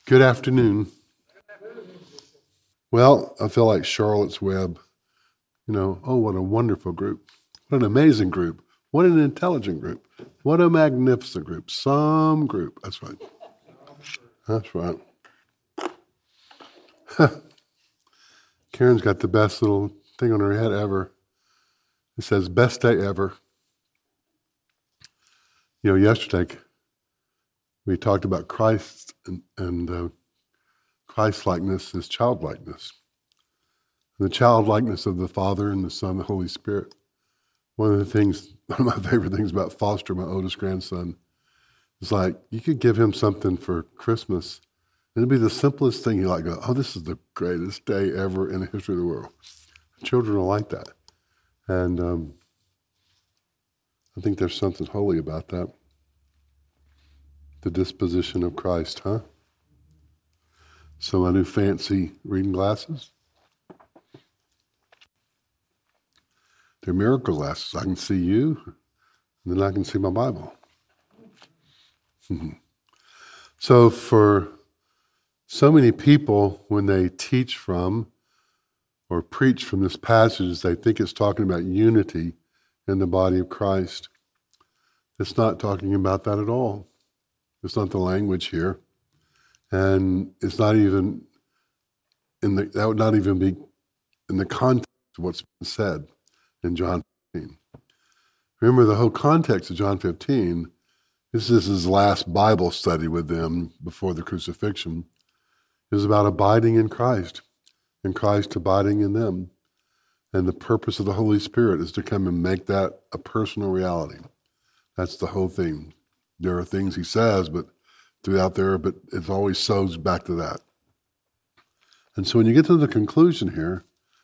Good afternoon. Well, I feel like Charlotte's Web. Oh, what a wonderful group. What an amazing group. What an intelligent group. What a magnificent group. Some group. That's right. That's right. Karen's got the best little thing on her head ever. It says, best day ever. Yesterday we talked about Christ and Christ-likeness is childlikeness. The childlikeness of the Father and the Son and the Holy Spirit. One of my favorite things about Foster, my oldest grandson, is like, you could give him something for Christmas, and it'd be the simplest thing. He'd go, oh, this is the greatest day ever in the history of the world. Children are like that. And I think there's something holy about that. The disposition of Christ, huh? So my new fancy reading glasses. They're miracle glasses. I can see you, and then I can see my Bible. So for so many people, when they teach from or preach from this passage, they think it's talking about unity in the body of Christ. It's not talking about that at all. It's not the language here. And it's not even that would not even be in the context of what's been said in John 15. Remember, the whole context of John 15, this is his last Bible study with them before the crucifixion, is about abiding in Christ and Christ abiding in them. And the purpose of the Holy Spirit is to come and make that a personal reality. That's the whole thing. There are things he says, but it always sews back to that. And so when you get to the conclusion here,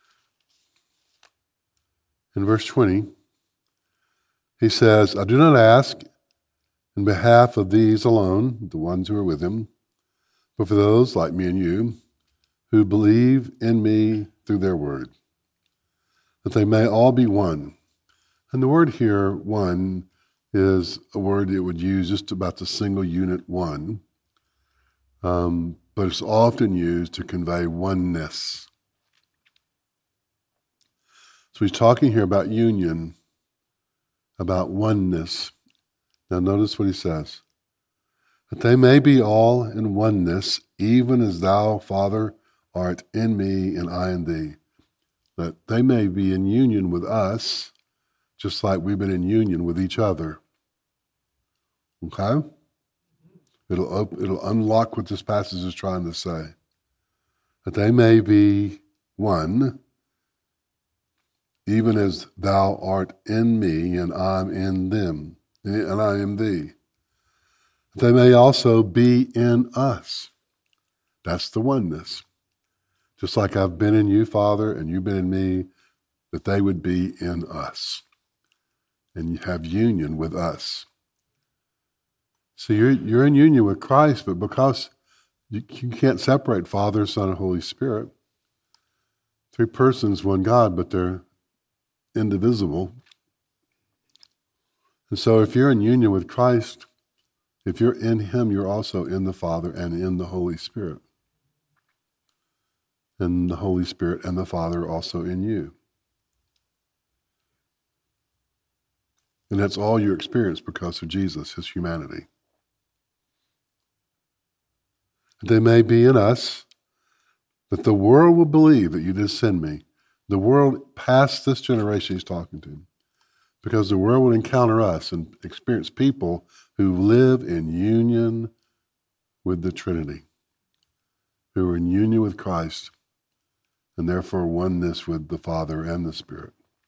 in verse 20, he says, I do not ask in behalf of these alone, the ones who are with him, but for those like me and you, who believe in me through their word, that they may all be one. And the word here, one, is a word it would use just about the single unit one, but it's often used to convey oneness. So he's talking here about union, about oneness. Now notice what he says. That they may be all in oneness, even as thou, Father, art in me and I in thee. That they may be in union with us, just like we've been in union with each other. Okay? It'll unlock what this passage is trying to say. That they may be one, even as thou art in me and I'm in them, and I am thee. That they may also be in us. That's the oneness. Just like I've been in you, Father, and you've been in me, that they would be in us and have union with us. So you're in union with Christ, but because you can't separate Father, Son, and Holy Spirit, three persons, one God, but they're indivisible. And so if you're in union with Christ, if you're in him, you're also in the Father and in the Holy Spirit. And the Holy Spirit and the Father are also in you. And that's all you experience because of Jesus, his humanity. They may be in us, that the world will believe that you did send me. The world past this generation he's talking to, because the world will encounter us and experience people who live in union with the Trinity, who are in union with Christ, and therefore oneness with the Father and the Spirit.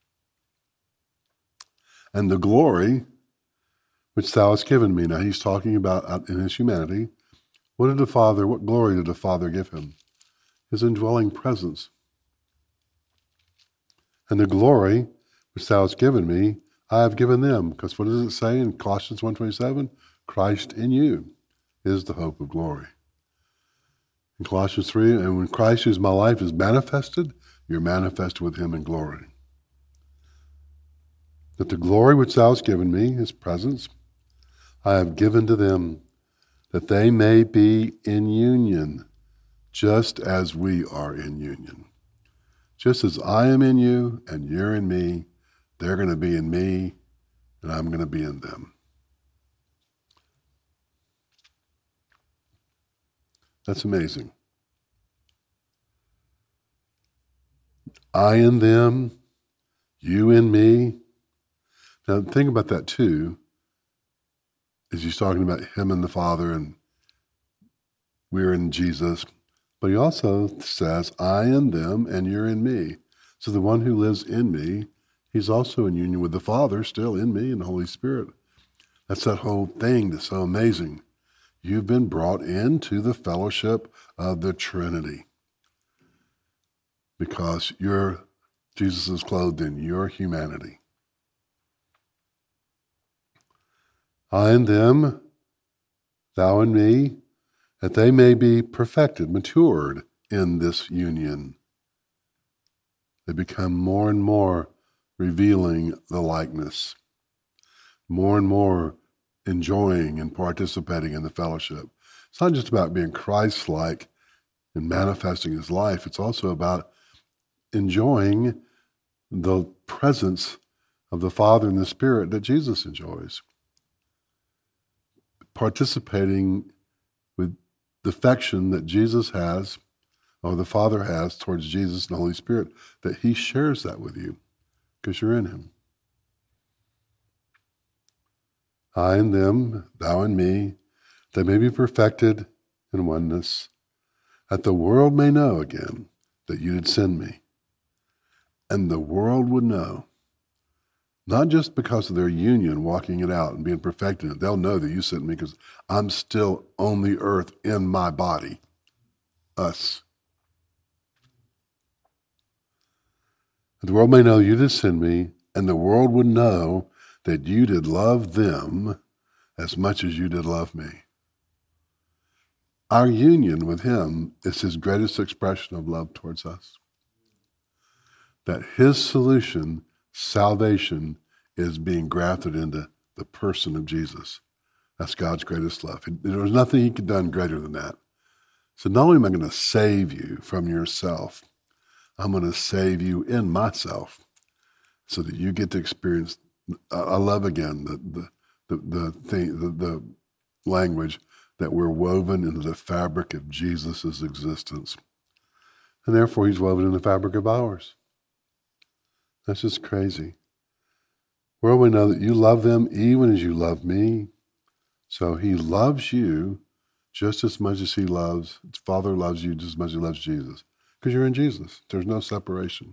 And the glory which thou hast given me. Now he's talking about in his humanity. What glory did the Father give him? His indwelling presence. And the glory which thou hast given me, I have given them. Because what does it say in Colossians 1:27? Christ in you is the hope of glory. In Colossians 3, and when Christ, who is my life, is manifested, you're manifested with him in glory. That the glory which thou hast given me, his presence, I have given to them, that they may be in union, just as we are in union. Just as I am in you and you're in me, they're going to be in me and I'm going to be in them. That's amazing. I in them, you in me. Now think about that too, as he's talking about him and the Father and we're in Jesus. But he also says, I in them and you're in me. So the one who lives in me, he's also in union with the Father, still in me and the Holy Spirit. That's that whole thing that's so amazing. You've been brought into the fellowship of the Trinity because Jesus is clothed in your humanity. I and them, thou and me, that they may be perfected, matured in this union. They become more and more revealing the likeness, more and more enjoying and participating in the fellowship. It's not just about being Christ-like and manifesting his life. It's also about enjoying the presence of the Father and the Spirit that Jesus enjoys. Participating with the affection that Jesus has, or the Father has towards Jesus and the Holy Spirit, that he shares that with you because you're in him. I and them, thou and me, they may be perfected in oneness, that the world may know again that you did send me. And the world would know, not just because of their union, walking it out and being perfected in it. They'll know that you sent me because I'm still on the earth in my body, us. The world may know you did send me, and the world would know that you did love them as much as you did love me. Our union with him is his greatest expression of love towards us. That his solution, salvation, is being grafted into the person of Jesus. That's God's greatest love. There was nothing he could have done greater than that. So not only am I going to save you from yourself, I'm going to save you in myself so that you get to experience, I love again the language that we're woven into the fabric of Jesus' existence. And therefore he's woven in the fabric of ours. That's just crazy. Well, we know that you love them even as you love me. So he loves you just as much as Father loves you just as much as he loves Jesus. Because you're in Jesus. There's no separation.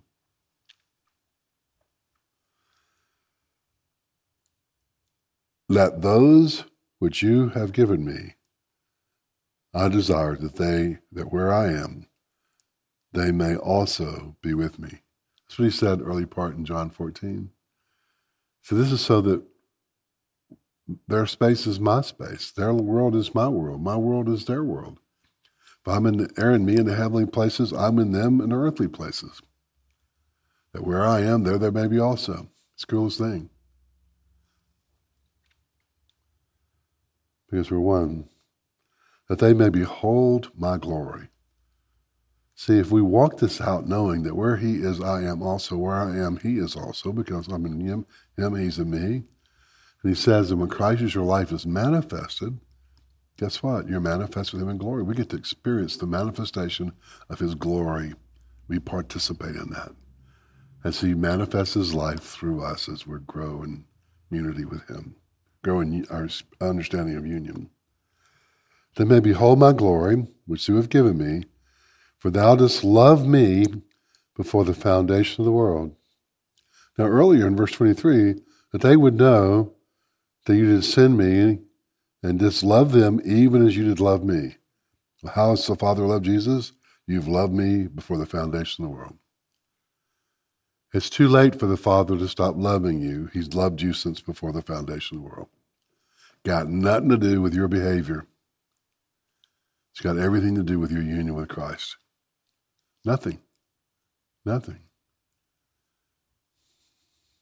Let those which you have given me, I desire that where I am, they may also be with me. That's what he said early part in John 14. So this is so that their space is my space. Their world is my world. My world is their world. If they're in me in the heavenly places, I'm in them in the earthly places. That where I am, there they may be also. It's the coolest thing. Because we're one. That they may behold my glory. See, if we walk this out knowing that where he is, I am also. Where I am, he is also, because I'm in him, he's in me. And he says that when Christ, your life is manifested, guess what? You're manifest with him in glory. We get to experience the manifestation of his glory. We participate in that as he manifests his life through us as we grow in unity with him, grow in our understanding of union. They may behold my glory, which you have given me, for thou dost love me before the foundation of the world. Now earlier in verse 23, that they would know that you did send me and didst love them even as you did love me. How has the Father loved Jesus? You've loved me before the foundation of the world. It's too late for the Father to stop loving you. He's loved you since before the foundation of the world. Got nothing to do with your behavior. It's got everything to do with your union with Christ. Nothing. Nothing.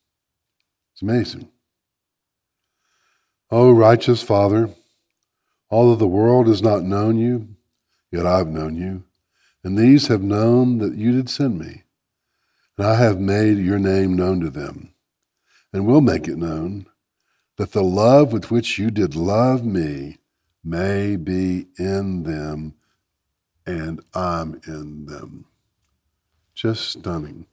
It's amazing. Oh, righteous Father, Although the world has not known you, yet I've known you, and these have known that you did send me. And I have made your name known to them, and will make it known, that the love with which you did love me may be in them, and I'm in them. Just stunning.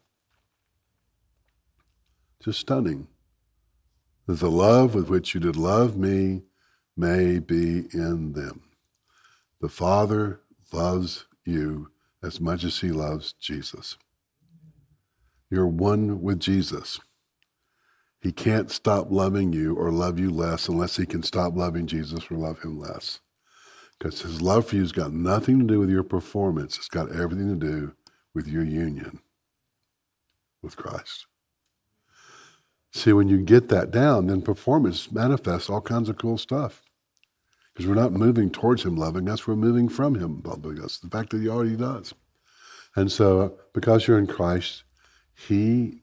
Just stunning. That the love with which you did love me may be in them. The Father loves you as much as he loves Jesus. You're one with Jesus. He can't stop loving you or love you less unless he can stop loving Jesus or love him less. Because his love for you has got nothing to do with your performance. It's got everything to do with your union with Christ. See, when you get that down, then performance manifests all kinds of cool stuff. Because we're not moving towards him loving us, we're moving from him loving us. The fact that he already does. And so, because you're in Christ, he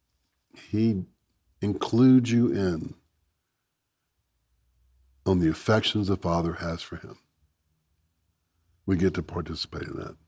includes you in on the affections the Father has for him. We get to participate in that.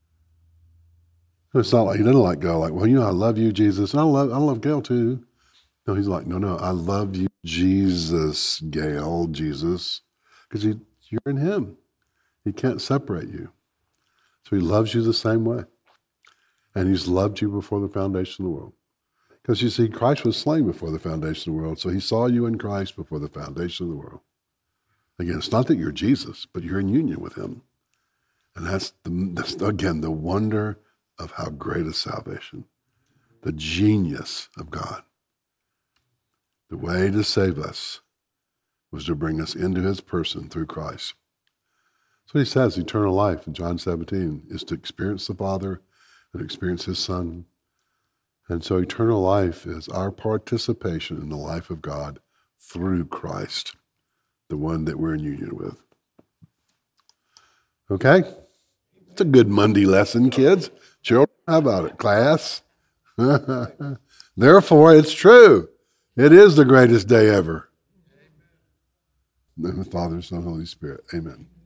It's not like he doesn't like go like, well, I love you, Jesus. And I love Gail too. No, he's like, no, I love you, Jesus, Gail, Jesus, because you're in him. He can't separate you. So he loves you the same way. And he's loved you before the foundation of the world. Because you see, Christ was slain before the foundation of the world, so he saw you in Christ before the foundation of the world. Again, it's not that you're Jesus, but you're in union with him. And that's again, the wonder of how great is salvation. The genius of God. The way to save us was to bring us into his person through Christ. So he says eternal life in John 17 is to experience the Father and experience his Son. And so eternal life is our participation in the life of God through Christ, the one that we're in union with. Okay? It's a good Monday lesson, kids. Children, how about it, class? Therefore, it's true. It is the greatest day ever. In the Father, Son, Holy Spirit. Amen.